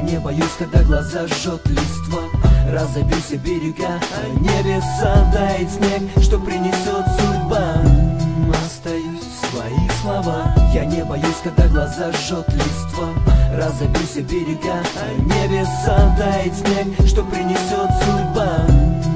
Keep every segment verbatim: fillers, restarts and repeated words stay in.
не боюсь, когда глаза жжет листва. Разобьюсь о берега, а небеса тает снег, что принесет судьба. Остаюсь свои слова. Я не боюсь, когда глаза жжет листва. Разобьюсь о берега, а небеса тает снег, что принесет судьба.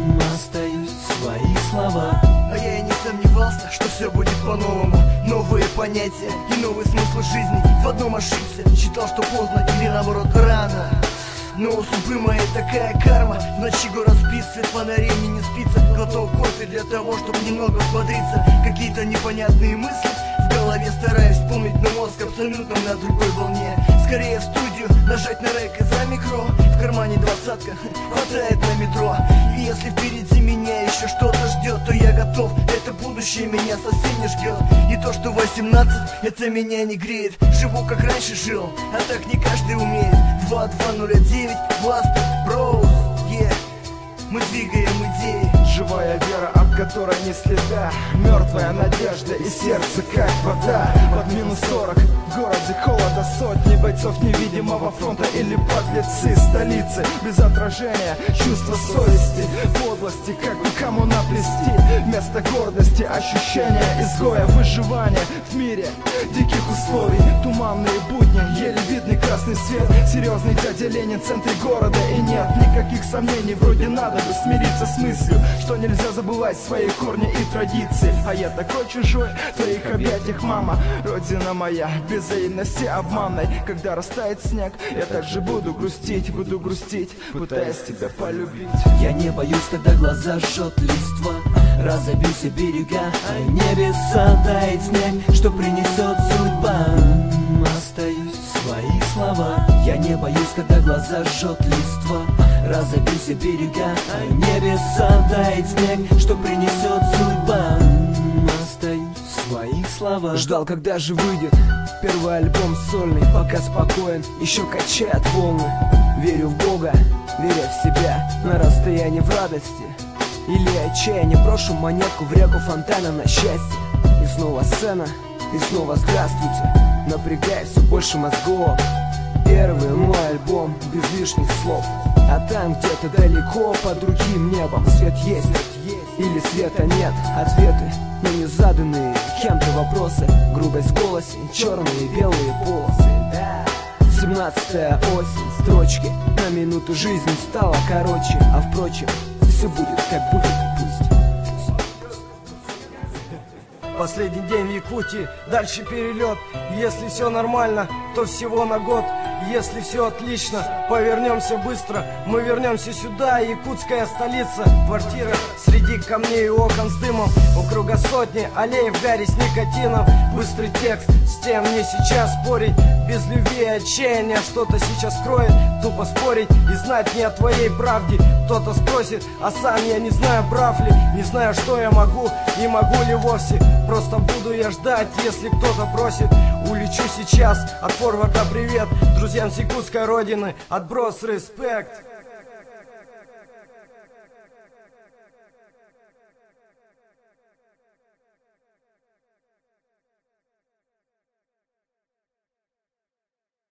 Остаюсь свои слова. А я и не сомневался, что все будет по-новому. Новые понятия и новый смысл жизни. В одном ошибся, считал, что поздно или наоборот рано. Но у судьбы моей такая карма. В ночи город спит, свет фонарей мне не спится. Глоток кофе для того, чтобы немного взбодриться. Какие-то непонятные мысли в голове, стараюсь вспомнить, но мозг абсолютно на другой волне. Скорее в студию, нажать на рек и за микро. В кармане двадцатка, хватает на метро. И если впереди меня еще что-то ждет, то я готов, это будущее меня совсем не ждет. И то, что восемнадцать, это меня не греет. Живу как раньше жил, а так не каждый умеет. Два два ноль девять, Власта, Броуз, yeah. Мы двигаем идеи. Живая вера, от которой не следа. Мертвая надежда и сердце как вода. Под минус сорок, в городе холода сотни бойцов невидимого фронта или подлецы столицы. Без отражения чувства совести, подлости, как бы кому наплести. Вместо гордости ощущения изгоя, выживания в мире диких условий. Туманные будни, еле видный красный свет. Серьезный дядя Ленин в центре города. И нет никаких сомнений, вроде надо бы смириться с мыслью, что нельзя забывать свои корни и традиции. А я такой чужой в твоих объятиях, мама. Родина моя, без взаимности обманной. Когда растает снег, я также буду грустить, буду грустить, пытаясь тебя полюбить. Я не боюсь, когда глаза жжет листва. Разобьюсь о берега, а небеса тает снег, что принесет судьба. Остаюсь свои слова. Я не боюсь, когда глаза жжет листва. Разобьюсь о берега, а небеса тает снег, что принесет судьба. Остаюсь свои слова. Ждал, когда же выйдет первый альбом сольный. Пока спокоен, еще качает волны. Верю в Бога, веря в себя. На расстоянии в радости или отчаяние брошу монетку в реку фонтана на счастье. И снова сцена, и снова здравствуйте. Напрягая все больше мозгов. Первый мой альбом без лишних слов. А там где-то далеко под другим небом свет есть или света нет. Ответы на незаданные кем-то вопросы. Грубость в голосе, черные и белые полосы. Семнадцатая осень, строчки. На минуту жизнь стала короче. А впрочем, все будет как будет, пусть. Последний день в Якутии, дальше перелет. Если все нормально, то всего на год. Если все отлично, повернемся быстро. Мы вернемся сюда, якутская столица. Квартира среди камней и окон с дымом. У круга сотни аллей в гаре с никотином. Быстрый текст, с тем мне сейчас спорить. Без любви и отчаяния что-то сейчас кроет. Тупо спорить и знать не о твоей правде. Кто-то спросит, а сам я не знаю, прав ли. Не знаю, что я могу и могу ли вовсе. Просто буду я ждать, если кто-то просит. Улечу сейчас, от форварда привет друзьям с якутской родины, отброс, респект.